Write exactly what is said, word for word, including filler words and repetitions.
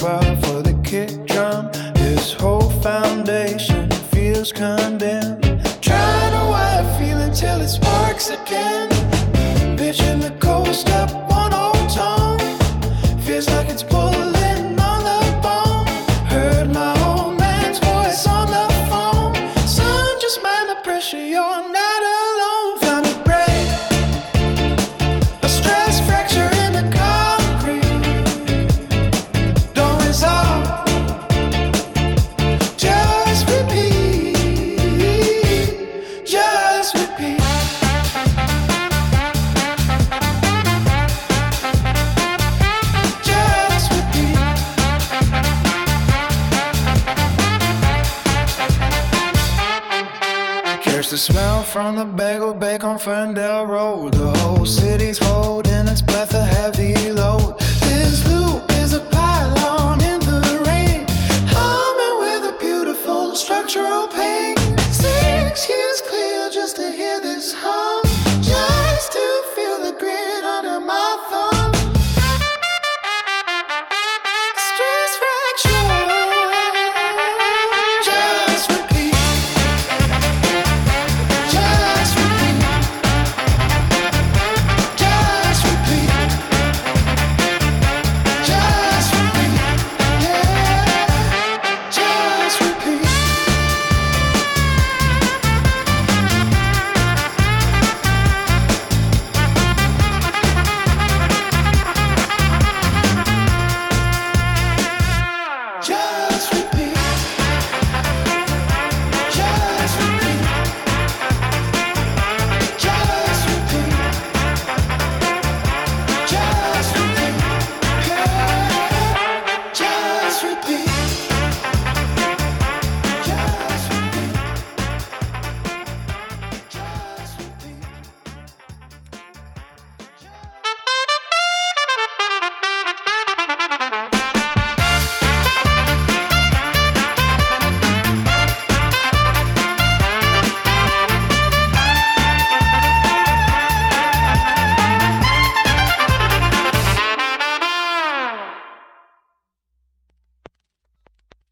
bar for the kick drum. This whole foundation feels condemned. Trying to wipe feeling till it sparks again. Pitching the coast up one old tone. Feels like it's pulling on the bone. Heard my old man's voice on the phone. Son, just mind the pressure, you're not alone. Found a break, a stress fracture in the concrete. Don't resolve, just repeat, just repeat. Just repeat. Here's the smell from the bagel bake on Ferndale Road. The whole city's holding its breath, a heavy load.